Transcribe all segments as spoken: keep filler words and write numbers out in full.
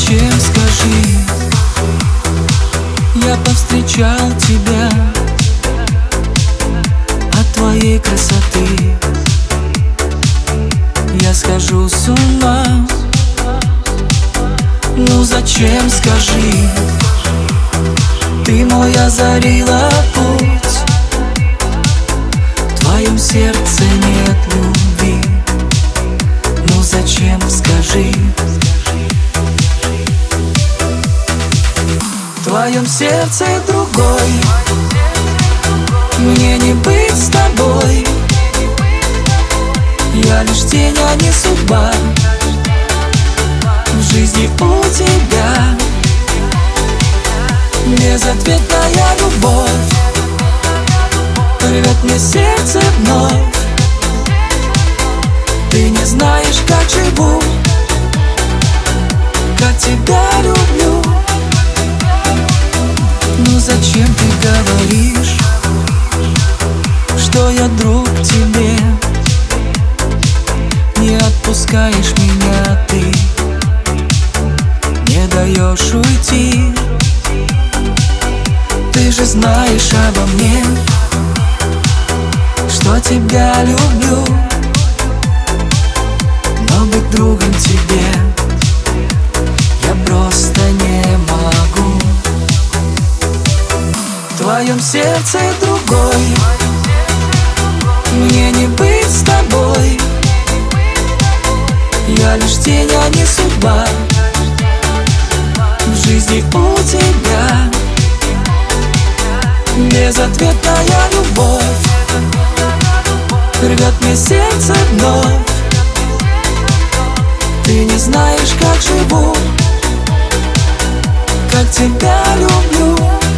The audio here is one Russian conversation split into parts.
зачем, скажи? Я повстречал тебя, от твоей красоты я схожу с ума. Ну зачем, скажи? Ты мой озарила путь, в твоем сердце нет любви. Ну зачем, скажи? В твоем сердце другой, мне не быть с тобой. Я лишь тень, а не судьба. В жизни у тебя безответная любовь, рвет мне сердце вновь. Ты не знаешь, как живу, как тебя люблю. Ну зачем ты говоришь, что я друг тебе? Не отпускаешь меня ты, не даешь уйти. Ты же знаешь обо мне, что тебя люблю. Но быть другом тебе я просто не могу. В твоем сердце другой, мне не быть с тобой. Я лишь тень, а не судьба. В жизни у тебя безответная любовь, рвет мне сердце вновь. Ты не знаешь, как живу, как тебя люблю.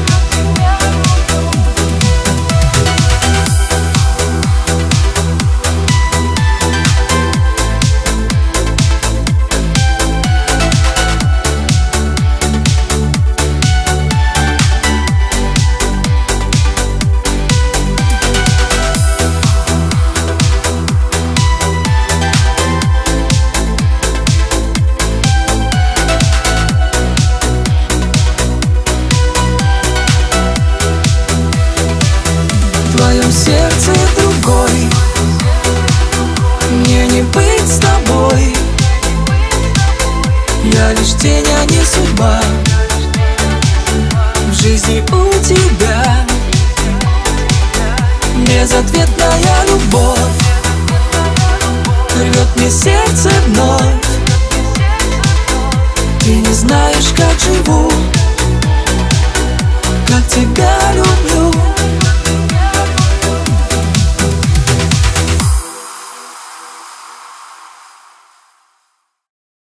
В твоем сердце другой, мне не быть с тобой. Я лишь тень, а не судьба. В жизни у тебя безответная любовь, рвет мне сердце вновь. Ты не знаешь, как живу,